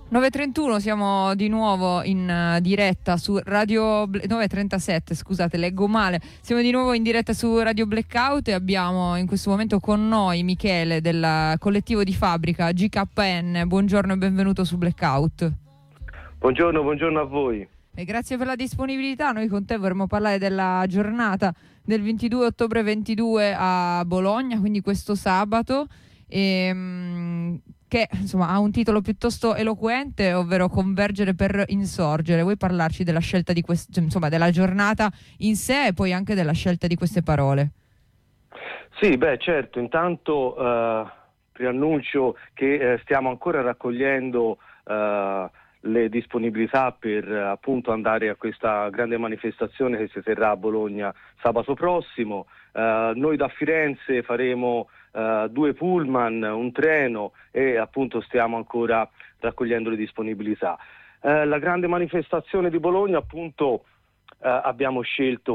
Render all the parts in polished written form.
9:31, siamo di nuovo in diretta su Radio 9:37, scusate, leggo male. Siamo di nuovo in diretta su Radio Blackout e abbiamo in questo momento con noi Michele del collettivo di fabbrica GKN. Buongiorno e benvenuto su Blackout. Buongiorno a voi. E grazie per la disponibilità. Noi con te vorremmo parlare della giornata del 22 ottobre 22 a Bologna, quindi questo sabato, che insomma ha un titolo piuttosto eloquente, ovvero Convergere per insorgere. Vuoi parlarci della scelta di insomma della giornata in sé e poi anche della scelta di queste parole? Sì, certo, intanto preannuncio che stiamo ancora raccogliendo le disponibilità per appunto andare a questa grande manifestazione che si terrà a Bologna sabato prossimo. Noi da Firenze faremo 2 pullman, un treno e appunto stiamo ancora raccogliendo le disponibilità. La grande manifestazione di Bologna, appunto, abbiamo scelto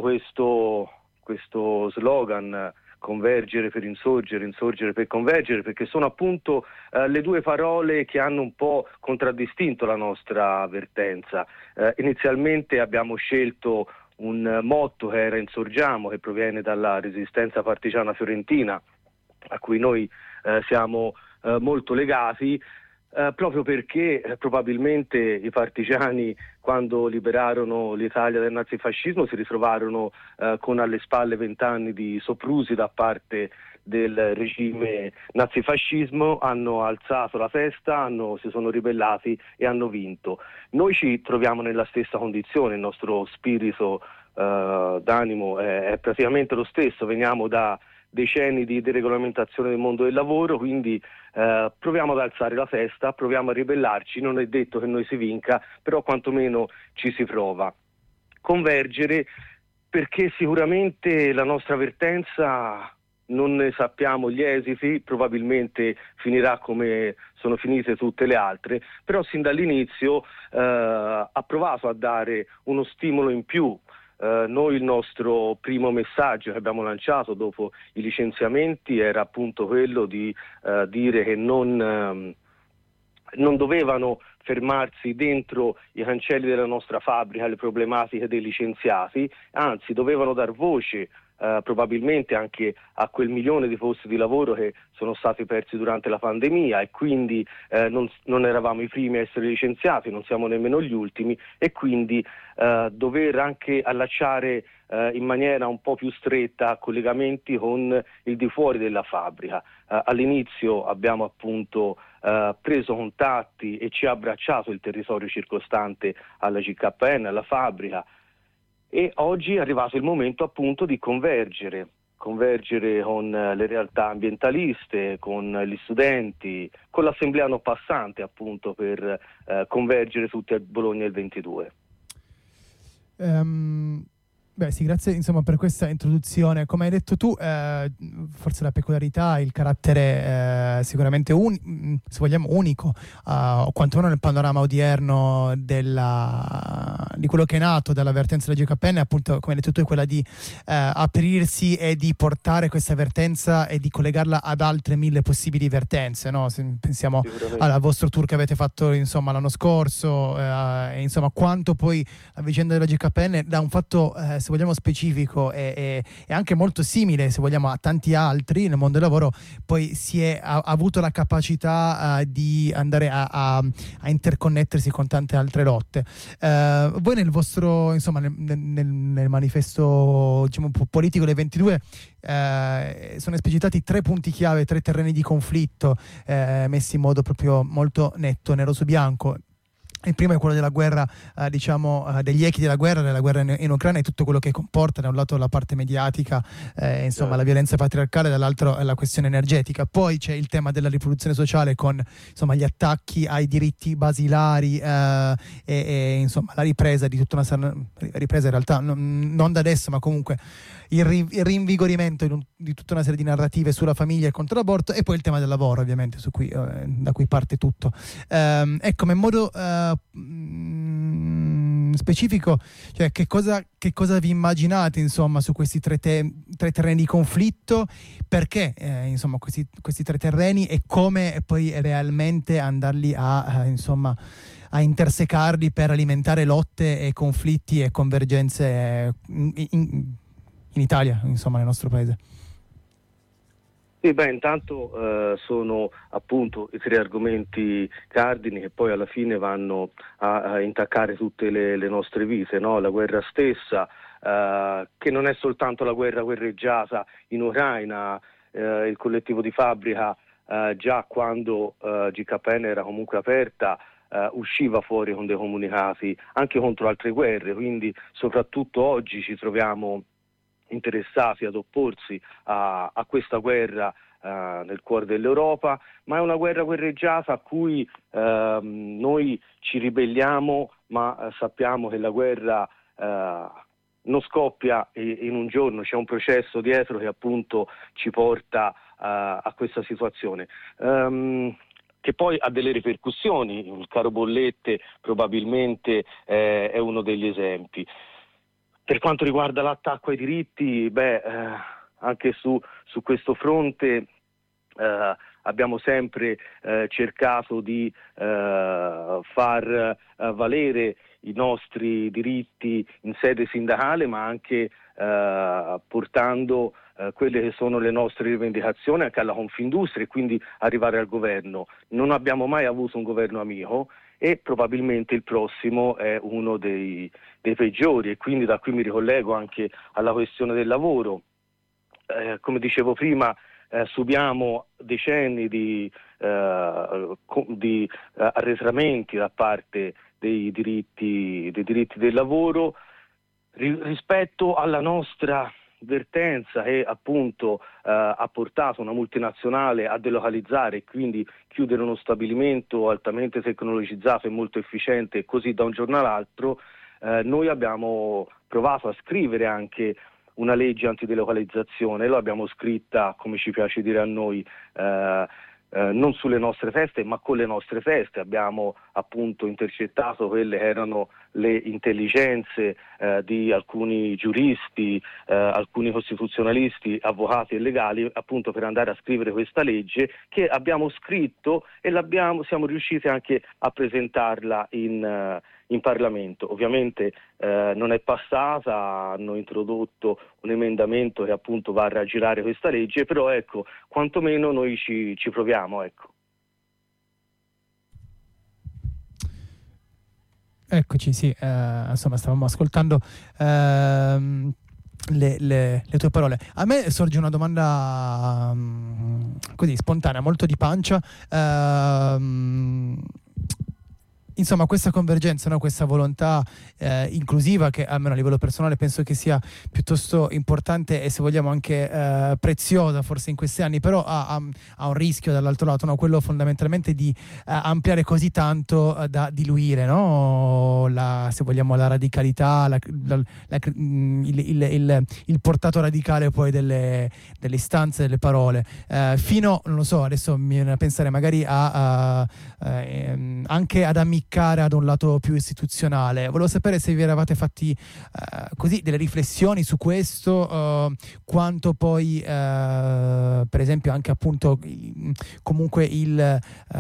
questo slogan: convergere per insorgere, insorgere per convergere, perché sono appunto le due parole che hanno un po' contraddistinto la nostra vertenza. Inizialmente abbiamo scelto un motto che era Insorgiamo, che proviene dalla resistenza partigiana fiorentina, a cui noi siamo molto legati, proprio perché probabilmente i partigiani, quando liberarono l'Italia dal nazifascismo, si ritrovarono con alle spalle 20 anni di soprusi da parte del regime nazifascismo, hanno alzato la testa, si sono ribellati e hanno vinto. Noi ci troviamo nella stessa condizione, il nostro spirito d'animo è praticamente lo stesso, veniamo da decenni di deregolamentazione del mondo del lavoro, quindi proviamo ad alzare la testa, proviamo a ribellarci. Non è detto che noi si vinca, però quantomeno ci si prova. Convergere perché sicuramente la nostra vertenza non ne sappiamo gli esiti, probabilmente finirà come sono finite tutte le altre, però sin dall'inizio ha provato a dare uno stimolo in più. Noi il nostro primo messaggio che abbiamo lanciato dopo i licenziamenti era appunto quello di dire che non dovevano fermarsi dentro i cancelli della nostra fabbrica le problematiche dei licenziati, anzi dovevano dar voce probabilmente anche a quel 1 milione di posti di lavoro che sono stati persi durante la pandemia, e quindi non eravamo i primi a essere licenziati, non siamo nemmeno gli ultimi, e quindi dover anche allacciare in maniera un po' più stretta collegamenti con il di fuori della fabbrica. All'inizio abbiamo appunto preso contatti e ci ha abbracciato il territorio circostante alla GKN, alla fabbrica, e oggi è arrivato il momento appunto di convergere con le realtà ambientaliste, con gli studenti, con l'assemblea non passante appunto per convergere tutti a Bologna il 22. Sì, grazie insomma per questa introduzione. Come hai detto tu, forse la peculiarità, il carattere sicuramente se vogliamo unico, o quantomeno nel panorama odierno di quello che è nato dalla vertenza della GKN, appunto, come hai detto tu, è quella di aprirsi e di portare questa vertenza e di collegarla ad altre 1000 possibili vertenze, no? Se pensiamo al vostro tour che avete fatto insomma l'anno scorso, e insomma quanto poi la vicenda della GKN da un fatto se vogliamo specifico e anche molto simile, se vogliamo, a tanti altri nel mondo del lavoro, poi ha avuto la capacità di andare a interconnettersi con tante altre lotte. Voi nel vostro, insomma, nel manifesto, diciamo, politico del 22 sono esplicitati 3 punti chiave, 3 terreni di conflitto messi in modo proprio molto netto, nero su bianco. Il primo è quello della guerra, degli echi della guerra in Ucraina e tutto quello che comporta, da un lato la parte mediatica, la violenza patriarcale, dall'altro la questione energetica. Poi c'è il tema della riproduzione sociale con insomma gli attacchi ai diritti basilari e insomma la ripresa di tutta una ripresa in realtà non da adesso, ma comunque il rinvigorimento di tutta una serie di narrative sulla famiglia e contro l'aborto, e poi il tema del lavoro, ovviamente, da cui parte tutto. Ecco, in modo specifico, cioè che cosa vi immaginate insomma su questi tre terreni di conflitto, perché insomma questi tre terreni e come poi realmente andarli a intersecarli per alimentare lotte e conflitti e convergenze in Italia, insomma nel nostro paese. Sì, intanto sono appunto i tre argomenti cardini che poi alla fine vanno a intaccare tutte le nostre vite, no? La guerra stessa, che non è soltanto la guerra guerreggiata in Ucraina, il collettivo di fabbrica già quando GKN era comunque aperta usciva fuori con dei comunicati anche contro altre guerre, quindi soprattutto oggi ci troviamo interessati ad opporsi a questa guerra nel cuore dell'Europa, ma è una guerra guerreggiata a cui noi ci ribelliamo, ma sappiamo che la guerra non scoppia in un giorno, c'è un processo dietro che appunto ci porta a questa situazione. Che poi ha delle ripercussioni, il caro bollette probabilmente è uno degli esempi. Per quanto riguarda l'attacco ai diritti, anche su questo fronte abbiamo sempre cercato di far valere i nostri diritti in sede sindacale, ma anche portando quelle che sono le nostre rivendicazioni anche alla Confindustria e quindi arrivare al governo. Non abbiamo mai avuto un governo amico e probabilmente il prossimo è uno dei peggiori, e quindi da qui mi ricollego anche alla questione del lavoro. Come dicevo prima, subiamo decenni di arretramenti da parte dei diritti del lavoro rispetto alla nostra vertenza che appunto ha portato una multinazionale a delocalizzare e quindi chiudere uno stabilimento altamente tecnologizzato e molto efficiente, e così da un giorno all'altro. Noi abbiamo provato a scrivere anche una legge antidelocalizzazione, lo abbiamo scritta, come ci piace dire a noi, non sulle nostre feste ma con le nostre feste. Abbiamo appunto intercettato quelle che erano le intelligenze di alcuni giuristi, alcuni costituzionalisti, avvocati e legali, appunto per andare a scrivere questa legge che abbiamo scritto e siamo riusciti anche a presentarla in Parlamento. Ovviamente non è passata, hanno introdotto un emendamento che appunto va a raggirare questa legge, però ecco, quantomeno noi ci proviamo, ecco. Eccoci, sì, insomma stavamo ascoltando le tue parole. A me sorge una domanda così spontanea, molto di pancia. Insomma, questa convergenza, no? Questa volontà inclusiva, che almeno a livello personale penso che sia piuttosto importante e, se vogliamo, anche preziosa forse in questi anni, però ha un rischio dall'altro lato, no? Quello fondamentalmente di ampliare così tanto da diluire, no? Se vogliamo, la radicalità, il portato radicale poi delle istanze, delle parole, fino, non lo so, adesso mi viene a pensare magari anche ad ammiccare ad un lato più istituzionale. Volevo sapere se vi eravate fatti così delle riflessioni su questo, quanto poi per esempio anche appunto comunque il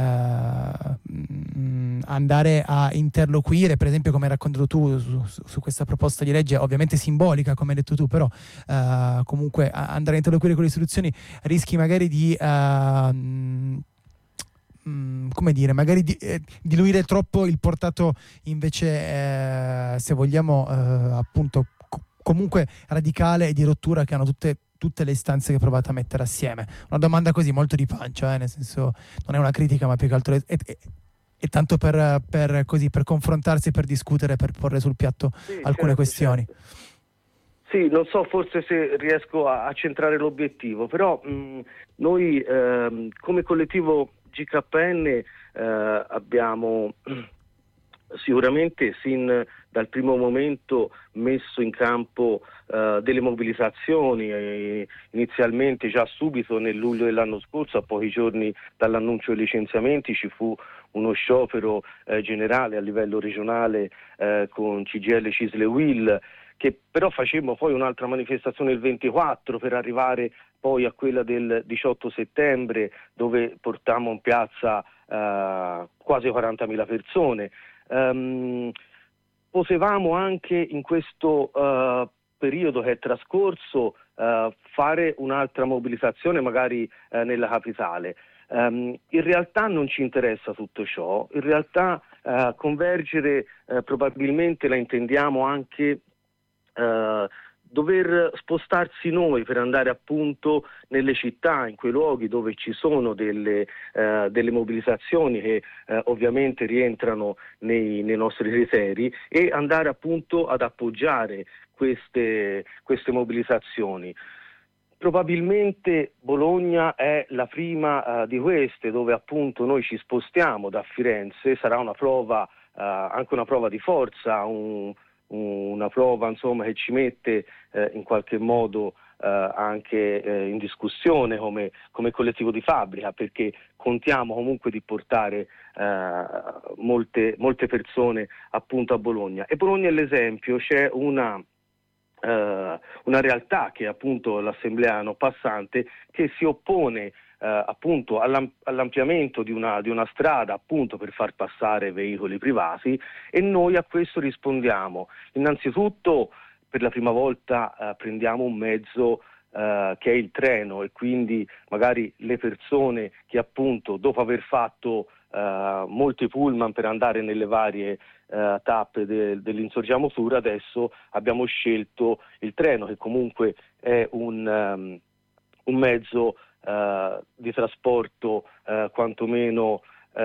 andare a interloquire, per esempio come hai raccontato tu su questa proposta di legge, ovviamente simbolica come hai detto tu, però comunque andare a interloquire con le istituzioni rischi magari di come dire, magari diluire troppo il portato invece se vogliamo appunto comunque radicale e di rottura che hanno tutte le istanze che provate a mettere assieme. Una domanda così molto di pancia, nel senso, non è una critica ma più che altro è tanto per confrontarsi, per discutere, per porre sul piatto alcune questioni. Certo. Sì, non so forse se riesco a centrare l'obiettivo, però noi come collettivo GKN abbiamo sicuramente sin dal primo momento messo in campo delle mobilitazioni, inizialmente già subito nel luglio dell'anno scorso, a pochi giorni dall'annuncio dei licenziamenti ci fu uno sciopero generale a livello regionale con CGIL, CISL e UIL, che però facemmo poi un'altra manifestazione il 24 per arrivare poi a quella del 18 settembre, dove portammo in piazza quasi 40.000 persone. Potevamo anche in questo periodo che è trascorso fare un'altra mobilitazione magari nella capitale. In realtà non ci interessa tutto ciò, in realtà convergere probabilmente la intendiamo anche dover spostarsi noi per andare appunto nelle città, in quei luoghi dove ci sono delle mobilitazioni che ovviamente rientrano nei nostri criteri, e andare appunto ad appoggiare queste mobilitazioni. Probabilmente Bologna è la prima di queste, dove appunto noi ci spostiamo da Firenze. Sarà una prova, anche una prova di forza, una prova insomma che ci mette in qualche modo anche in discussione come collettivo di fabbrica, perché contiamo comunque di portare molte persone appunto a Bologna. E Bologna è l'esempio. C'è una realtà che è appunto l'Assemblea No Passante, che si oppone appunto all'ampliamento di una strada appunto per far passare veicoli privati, e noi a questo rispondiamo. Innanzitutto, per la prima volta prendiamo un mezzo che è il treno, e quindi magari le persone che appunto, dopo aver fatto molti pullman per andare nelle varie tappe dell'Insorgiamo Tour, adesso abbiamo scelto il treno, che comunque è un mezzo di trasporto quantomeno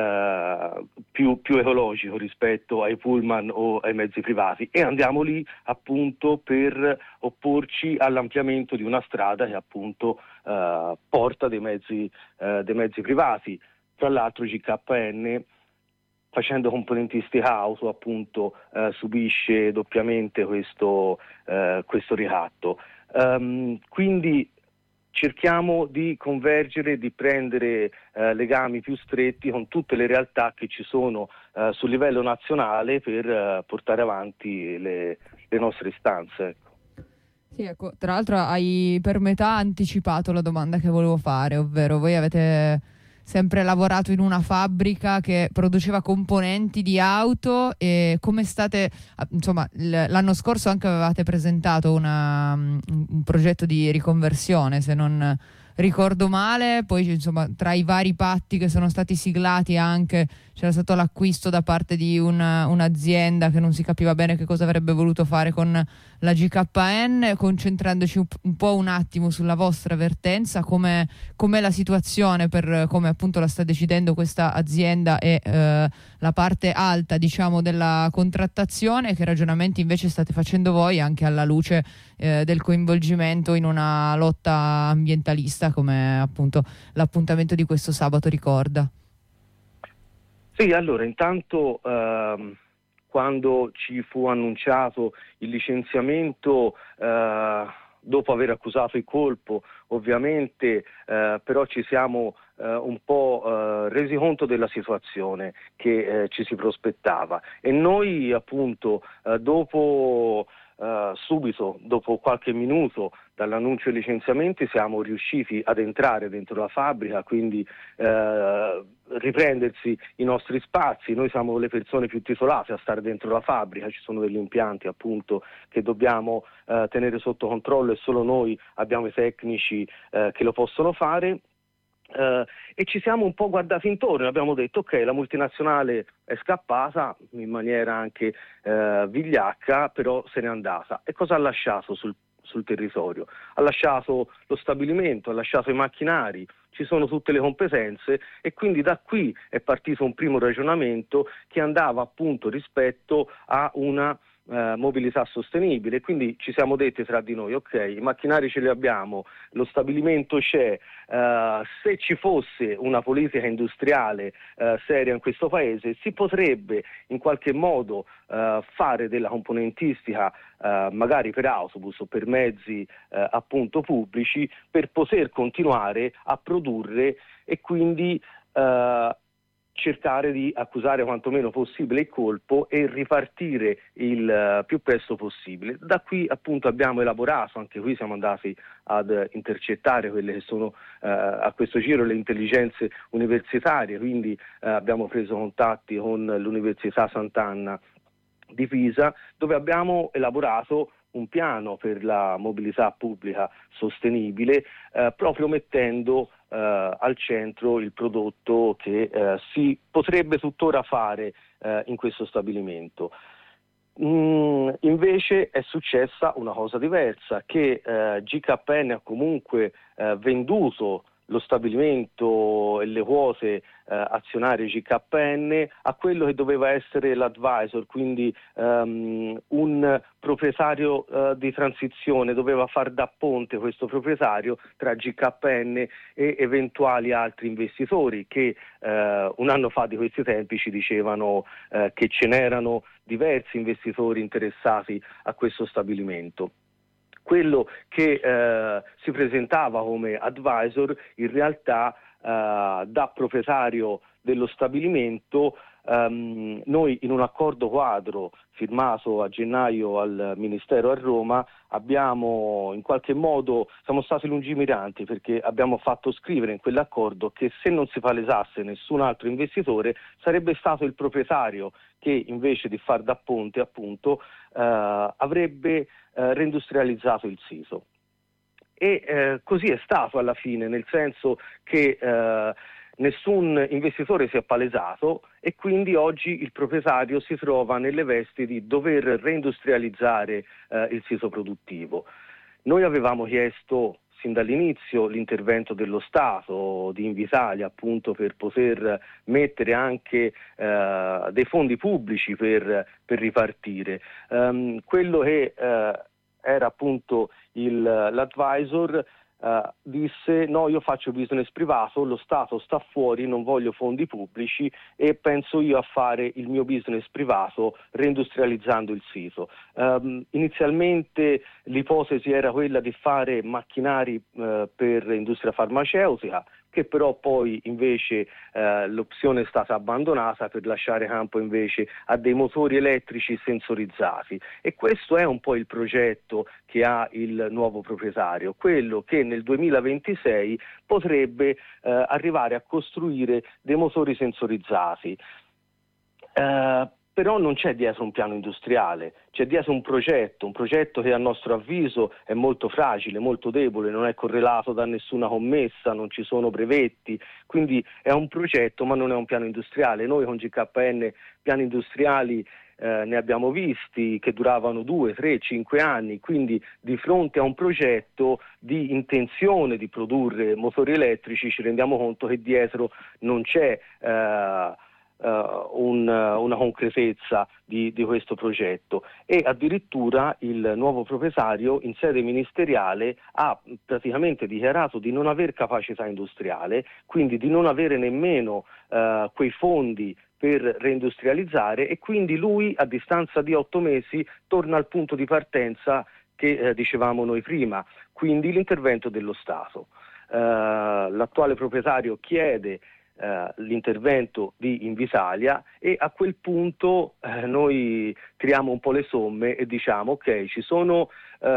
più ecologico rispetto ai pullman o ai mezzi privati, e andiamo lì appunto per opporci all'ampliamento di una strada che appunto porta dei mezzi privati. Tra l'altro GKN, facendo componentistica auto, appunto subisce doppiamente questo ricatto. Quindi cerchiamo di convergere, di prendere legami più stretti con tutte le realtà che ci sono sul livello nazionale per portare avanti le nostre istanze. Sì, ecco, tra l'altro hai per metà anticipato la domanda che volevo fare, ovvero voi avete sempre lavorato in una fabbrica che produceva componenti di auto, e come state, insomma, l'anno scorso anche avevate presentato un progetto di riconversione, se non ricordo male. Poi insomma, tra i vari patti che sono stati siglati anche c'era stato l'acquisto da parte di un'azienda che non si capiva bene che cosa avrebbe voluto fare con la GKN. Concentrandoci un po' un attimo sulla vostra vertenza, com'è la situazione per come appunto la sta decidendo questa azienda, e la parte alta diciamo della contrattazione, che ragionamenti invece state facendo voi anche alla luce del coinvolgimento in una lotta ambientalista, come appunto l'appuntamento di questo sabato ricorda. Sì, allora intanto quando ci fu annunciato il licenziamento, dopo aver accusato il colpo, ovviamente, però ci siamo un po' resi conto della situazione che ci si prospettava, e noi appunto subito dopo qualche minuto dall'annuncio dei licenziamenti siamo riusciti ad entrare dentro la fabbrica, quindi riprendersi i nostri spazi. Noi siamo le persone più titolate a stare dentro la fabbrica, ci sono degli impianti appunto che dobbiamo tenere sotto controllo, e solo noi abbiamo i tecnici che lo possono fare. E ci siamo un po' guardati intorno e abbiamo detto: ok, la multinazionale è scappata in maniera anche vigliacca, però se n'è andata. E cosa ha lasciato sul territorio? Ha lasciato lo stabilimento, ha lasciato i macchinari, ci sono tutte le competenze, e quindi da qui è partito un primo ragionamento che andava appunto rispetto a una mobilità sostenibile. Quindi ci siamo detti tra di noi: ok, i macchinari ce li abbiamo, lo stabilimento c'è, se ci fosse una politica industriale seria in questo paese, si potrebbe in qualche modo fare della componentistica magari per autobus o per mezzi appunto pubblici, per poter continuare a produrre, e quindi cercare di accusare quantomeno possibile il colpo e ripartire il più presto possibile. Da qui appunto abbiamo elaborato, anche qui siamo andati ad intercettare quelle che sono a questo giro le intelligenze universitarie, quindi abbiamo preso contatti con l'Università Sant'Anna di Pisa, dove abbiamo elaborato un piano per la mobilità pubblica sostenibile, proprio mettendo al centro il prodotto che si potrebbe tuttora fare in questo stabilimento. Invece è successa una cosa diversa, che GKN ha comunque venduto lo stabilimento e le quote azionarie GKN a quello che doveva essere l'advisor, quindi un proprietario di transizione. Doveva far da ponte questo proprietario tra GKN e eventuali altri investitori che un anno fa di questi tempi ci dicevano che ce n'erano diversi investitori interessati a questo stabilimento. Quello che si presentava come advisor in realtà da proprietario dello stabilimento, noi in un accordo quadro firmato a gennaio al Ministero a Roma abbiamo in qualche modo, siamo stati lungimiranti perché abbiamo fatto scrivere in quell'accordo che se non si palesasse nessun altro investitore sarebbe stato il proprietario che invece di far da ponte appunto avrebbe reindustrializzato il sito. E così è stato alla fine, nel senso che nessun investitore si è palesato e quindi oggi il proprietario si trova nelle vesti di dover reindustrializzare il sito produttivo. Noi avevamo chiesto sin dall'inizio l'intervento dello Stato, di Invitalia, appunto per poter mettere anche dei fondi pubblici per ripartire. Quello che era appunto l'advisor disse: no, io faccio business privato, lo Stato sta fuori, non voglio fondi pubblici e penso io a fare il mio business privato reindustrializzando il sito. Inizialmente l'ipotesi era quella di fare macchinari per industria farmaceutica, che però poi invece l'opzione è stata abbandonata per lasciare campo invece a dei motori elettrici sensorizzati, e questo è un po' il progetto che ha il nuovo proprietario, quello che nel 2026 potrebbe arrivare a costruire dei motori sensorizzati. Però non c'è dietro un piano industriale, c'è dietro un progetto che a nostro avviso è molto fragile, molto debole, non è correlato da nessuna commessa, non ci sono brevetti, quindi è un progetto ma non è un piano industriale. Noi con GKN piani industriali ne abbiamo visti che duravano 2, 3, 5 anni, quindi di fronte a un progetto di intenzione di produrre motori elettrici ci rendiamo conto che dietro non c'è una concretezza di questo progetto, e addirittura il nuovo proprietario in sede ministeriale ha praticamente dichiarato di non aver capacità industriale, quindi di non avere nemmeno quei fondi per reindustrializzare, e quindi lui a distanza di 8 mesi torna al punto di partenza che dicevamo noi prima, quindi l'intervento dello Stato. L'attuale proprietario chiede l'intervento di Invitalia e a quel punto noi tiriamo un po' le somme e diciamo: ok, ci sono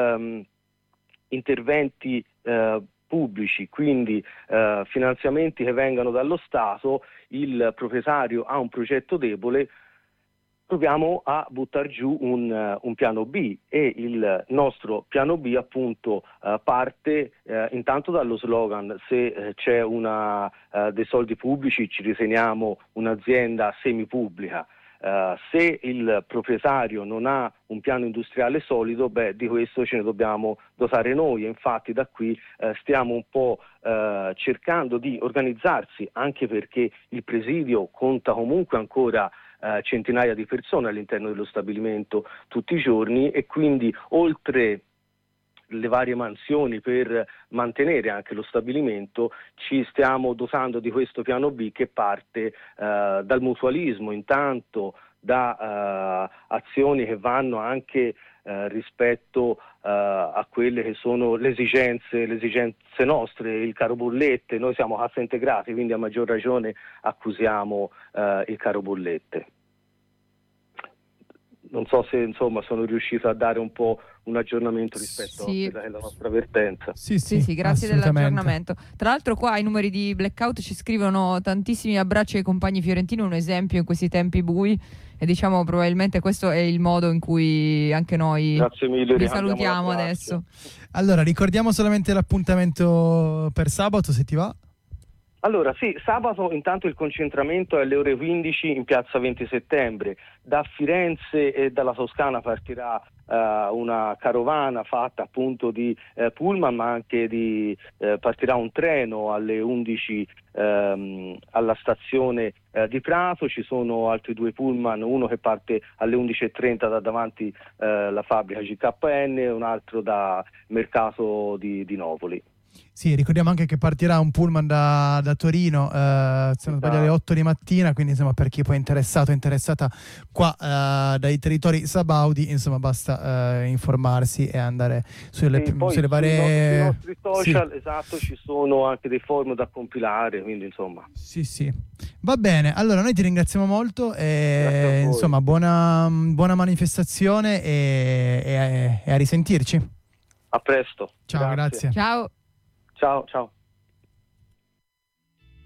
interventi pubblici, quindi finanziamenti che vengano dallo Stato, il proprietario ha un progetto debole, proviamo a buttar giù un piano B, e il nostro piano B appunto parte intanto dallo slogan: se c'è dei soldi pubblici ci riteniamo un'azienda semipubblica. Se il proprietario non ha un piano industriale solido, di questo ce ne dobbiamo dotare noi, e infatti da qui stiamo un po' cercando di organizzarsi, anche perché il presidio conta comunque ancora centinaia di persone all'interno dello stabilimento tutti i giorni, e quindi oltre le varie mansioni per mantenere anche lo stabilimento, ci stiamo dotando di questo piano B che parte dal mutualismo, intanto da azioni che vanno anche rispetto a quelle che sono le esigenze nostre, il caro bollette. Noi siamo cassa integrati, quindi a maggior ragione accusiamo il caro bollette. Non so se insomma sono riuscito a dare un po' un aggiornamento rispetto a quella che è la nostra vertenza. Sì, grazie dell'aggiornamento. Tra l'altro qua ai numeri di Blackout ci scrivono tantissimi abbracci ai compagni fiorentini, un esempio in questi tempi bui, e diciamo probabilmente questo è il modo in cui anche noi vi salutiamo adesso. Allora ricordiamo solamente l'appuntamento per sabato, se ti va. Allora sì, sabato intanto il concentramento è alle ore 15 in piazza 20 settembre. Da Firenze e dalla Toscana partirà una carovana fatta appunto di pullman, ma anche partirà un treno alle 11 alla stazione di Prato. Ci sono altri 2 pullman, uno che parte alle 11:30 da davanti la fabbrica GKN e un altro da Mercato di Novoli. Sì, ricordiamo anche che partirà un pullman da Torino, se non sbaglio alle 8 di mattina, quindi insomma per chi poi è interessato o interessata qua dai territori sabaudi, insomma basta informarsi e andare sulle varie... Sui nostri social, esatto, ci sono anche dei form da compilare, quindi insomma... Sì. Va bene, allora noi ti ringraziamo molto e insomma buona manifestazione e a risentirci. A presto. Ciao, grazie. Ciao. Ciao.